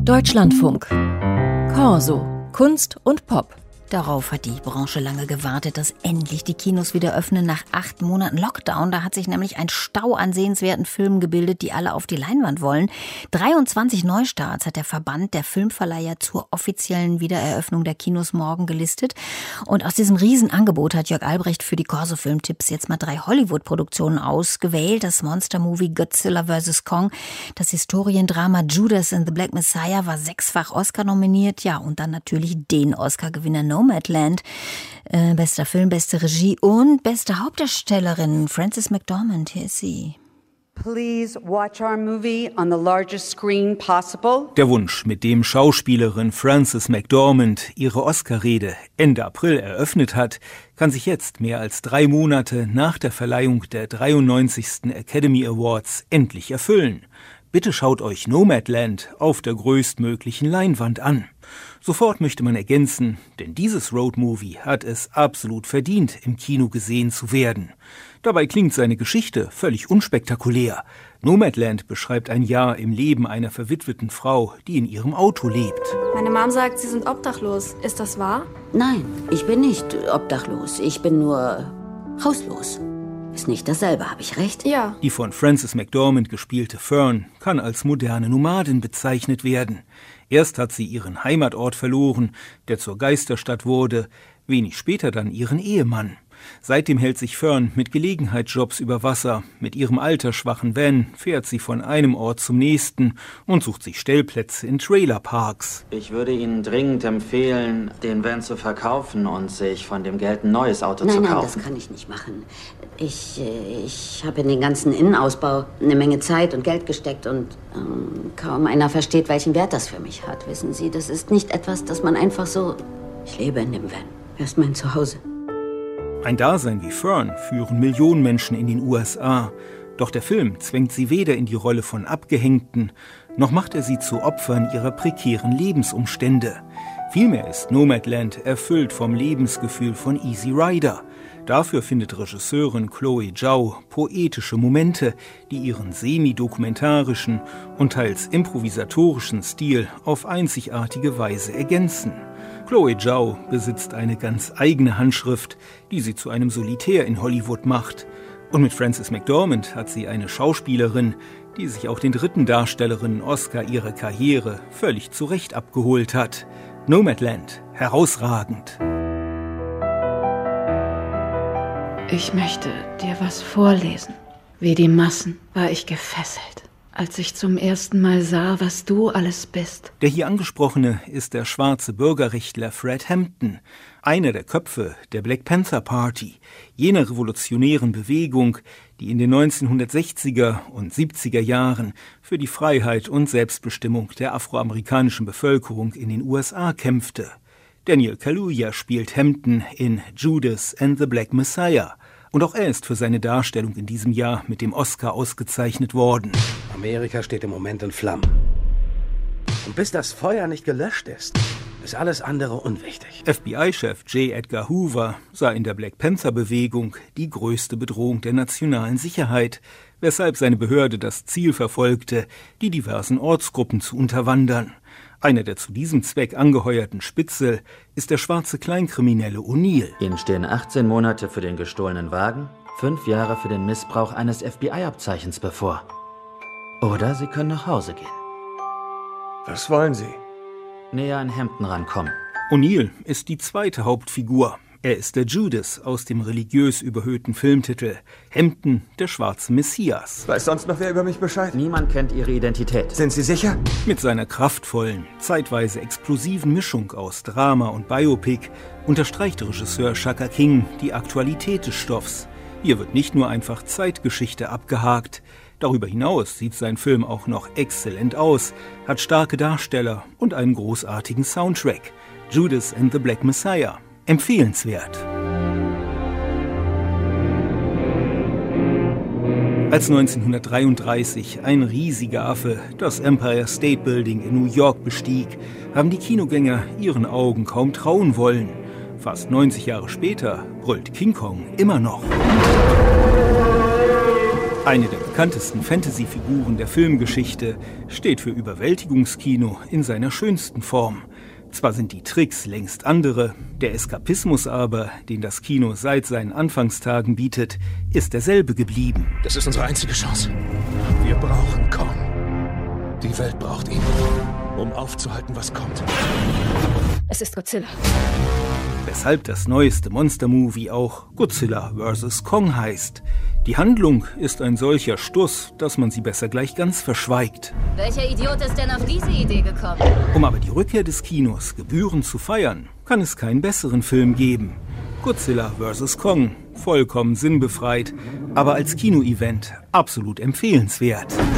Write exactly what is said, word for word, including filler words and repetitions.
Deutschlandfunk. Corso. Kunst und Pop. Darauf hat die Branche lange gewartet, dass endlich die Kinos wieder öffnen nach acht Monaten Lockdown. Da hat sich nämlich ein Stau an sehenswerten Filmen gebildet, die alle auf die Leinwand wollen. dreiundzwanzig Neustarts hat der Verband der Filmverleiher zur offiziellen Wiedereröffnung der Kinos morgen gelistet. Und aus diesem Riesenangebot hat Jörg Albrecht für die Corso-Filmtipps jetzt mal drei Hollywood-Produktionen ausgewählt. Das Monster-Movie Godzilla versus. Kong, das Historiendrama Judas and the Black Messiah war sechsfach Oscar nominiert. Ja, und dann natürlich den Oscar-Gewinner Nomadland, äh, bester Film, beste Regie und beste Hauptdarstellerin Frances McDormand. Hier ist sie. Please watch our movie on the largest screen possible. Der Wunsch, mit dem Schauspielerin Frances McDormand ihre Oscar-Rede Ende April eröffnet hat, kann sich jetzt mehr als drei Monate nach der Verleihung der dreiundneunzigsten Academy Awards endlich erfüllen. Bitte schaut euch Nomadland auf der größtmöglichen Leinwand an. Sofort möchte man ergänzen, denn dieses Roadmovie hat es absolut verdient, im Kino gesehen zu werden. Dabei klingt seine Geschichte völlig unspektakulär. Nomadland beschreibt ein Jahr im Leben einer verwitweten Frau, die in ihrem Auto lebt. Meine Mom sagt, Sie sind obdachlos. Ist das wahr? Nein, ich bin nicht obdachlos. Ich bin nur hauslos. Ist nicht dasselbe, habe ich recht? Ja. Die von Frances McDormand gespielte Fern kann als moderne Nomadin bezeichnet werden. Erst hat sie ihren Heimatort verloren, der zur Geisterstadt wurde, wenig später dann ihren Ehemann. Seitdem hält sich Fern mit Gelegenheitsjobs über Wasser. Mit ihrem altersschwachen Van fährt sie von einem Ort zum nächsten und sucht sich Stellplätze in Trailerparks. Ich würde Ihnen dringend empfehlen, den Van zu verkaufen und sich von dem Geld ein neues Auto nein, zu kaufen. Nein, nein, das kann ich nicht machen. Ich, ich habe in den ganzen Innenausbau eine Menge Zeit und Geld gesteckt und ähm, kaum einer versteht, welchen Wert das für mich hat. Wissen Sie, das ist nicht etwas, das man einfach so... Ich lebe in dem Van. Er ist mein Zuhause. Ein Dasein wie Fern führen Millionen Menschen in den U S A. Doch der Film zwängt sie weder in die Rolle von Abgehängten, noch macht er sie zu Opfern ihrer prekären Lebensumstände. Vielmehr ist Nomadland erfüllt vom Lebensgefühl von Easy Rider. Dafür findet Regisseurin Chloe Zhao poetische Momente, die ihren semi-dokumentarischen und teils improvisatorischen Stil auf einzigartige Weise ergänzen. Chloe Zhao besitzt eine ganz eigene Handschrift, die sie zu einem Solitär in Hollywood macht. Und mit Frances McDormand hat sie eine Schauspielerin, die sich auch den dritten Darstellerinnen-Oscar ihrer Karriere völlig zu Recht abgeholt hat. Nomadland, herausragend. Ich möchte dir was vorlesen. Wie die Massen war ich gefesselt, als ich zum ersten Mal sah, was du alles bist. Der hier angesprochene ist der schwarze Bürgerrechtler Fred Hampton, einer der Köpfe der Black Panther Party, jener revolutionären Bewegung, die in den neunzehnhundertsechziger und siebziger Jahren für die Freiheit und Selbstbestimmung der afroamerikanischen Bevölkerung in den U S A kämpfte. Daniel Kaluuya spielt Hampton in Judas and the Black Messiah. Und auch er ist für seine Darstellung in diesem Jahr mit dem Oscar ausgezeichnet worden. Amerika steht im Moment in Flammen. Und bis das Feuer nicht gelöscht ist, ist alles andere unwichtig. F B I-Chef J. Edgar Hoover sah in der Black Panther-Bewegung die größte Bedrohung der nationalen Sicherheit, weshalb seine Behörde das Ziel verfolgte, die diversen Ortsgruppen zu unterwandern. Einer der zu diesem Zweck angeheuerten Spitzel ist der schwarze Kleinkriminelle O'Neill. Ihnen stehen achtzehn Monate für den gestohlenen Wagen, fünf Jahre für den Missbrauch eines F B I-Abzeichens bevor. Oder Sie können nach Hause gehen. Was wollen Sie? Näher an Hampton rankommen. O'Neill ist die zweite Hauptfigur. Er ist der Judas aus dem religiös überhöhten Filmtitel Hampton, der schwarze Messias. Weiß sonst noch wer über mich Bescheid? Niemand kennt Ihre Identität. Sind Sie sicher? Mit seiner kraftvollen, zeitweise explosiven Mischung aus Drama und Biopic unterstreicht Regisseur Shaka King die Aktualität des Stoffs. Hier wird nicht nur einfach Zeitgeschichte abgehakt. Darüber hinaus sieht sein Film auch noch exzellent aus, hat starke Darsteller und einen großartigen Soundtrack. Judas and the Black Messiah. Empfehlenswert. Als neunzehnhundertdreiunddreißig ein riesiger Affe das Empire State Building in New York bestieg, haben die Kinogänger ihren Augen kaum trauen wollen. Fast neunzig Jahre später brüllt King Kong immer noch. Eine der bekanntesten Fantasy-Figuren der Filmgeschichte, steht für Überwältigungskino in seiner schönsten Form. Zwar sind die Tricks längst andere, der Eskapismus aber, den das Kino seit seinen Anfangstagen bietet, ist derselbe geblieben. Das ist unsere einzige Chance. Wir brauchen Kong. Die Welt braucht ihn, um aufzuhalten, was kommt. Es ist Godzilla. Weshalb das neueste Monster-Movie auch Godzilla versus. Kong heißt. Die Handlung ist ein solcher Stuss, dass man sie besser gleich ganz verschweigt. Welcher Idiot ist denn auf diese Idee gekommen? Um aber die Rückkehr des Kinos gebührend zu feiern, kann es keinen besseren Film geben. Godzilla versus. Kong, vollkommen sinnbefreit, aber als Kino-Event absolut empfehlenswert.